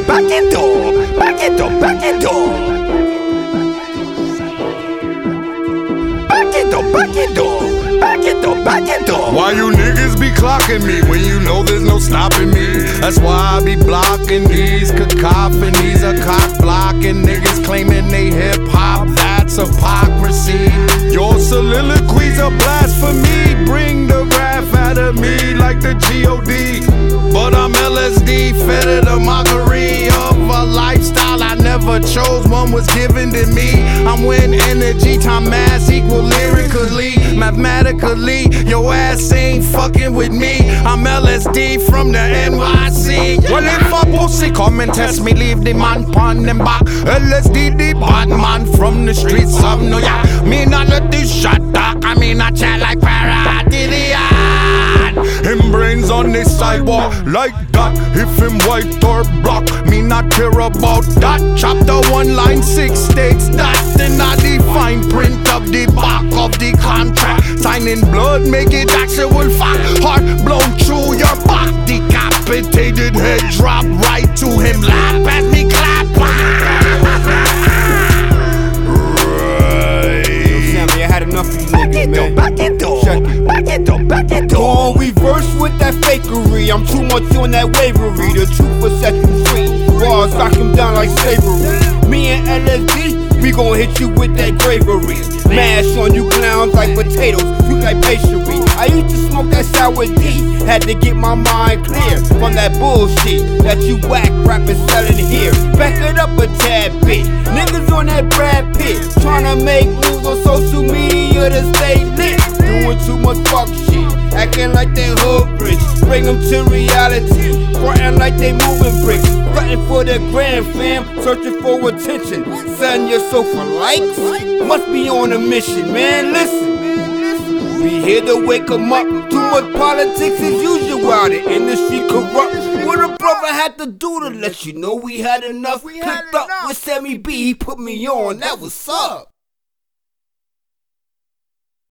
Why you niggas be clocking me when you know there's no stopping me? That's why I be blocking these cacophonies of cock blocking niggas claiming they hip hop. That's hypocrisy. Your soliloquies are blasphemy. Bring the wrath out of me like the G.O.D. But I'm LSD, fed to the mockery of a lifestyle I never chose. One was given to me. I'm when energy, time, mass equal lyrically, mathematically. Your ass ain't fucking with me. I'm LSD from the NYC. Well, if I pussy come and test me, leave the man pon them back. LSD, the bad man from the streets of New York. Me not let this shot talk. I mean, I chat like Paradidian. Him brains on the sidewalk like that. If him white or black, me not care about that. Chapter 1, line 6 states that. Then I the fine print of the back of the contract. Signing blood, make it actual fact. Heart blown through your back. Decapitated head drop right to him lap as me clap. I had enough of these niggas, man. Go on reverse with that fakery. I'm too much on that wavery. The truth will set you free. Bars knock him down like slavery. Me and LSD, we gon' hit you with that bravery. Mash on you clowns like potatoes, you like pastry. I used to smoke that sour D. Had to get my mind clear from that bullshit that you whack rappers selling here. Back it up a tad bit. Niggas on that Brad Pitt, tryna make moves on social media to stay lit. Doing too much fuck shit, acting like they hood rich. Bring them to reality, frontin' like they moving bricks. Frontin' for the grand fam, searching for attention. Selling your soul for likes, must be on a mission, man. Listen, we here to wake 'em up. Too much politics as usual, the industry corrupt. What a brother had to do to let you know we had enough. Clicked up with Sammy B, he put me on, that was up.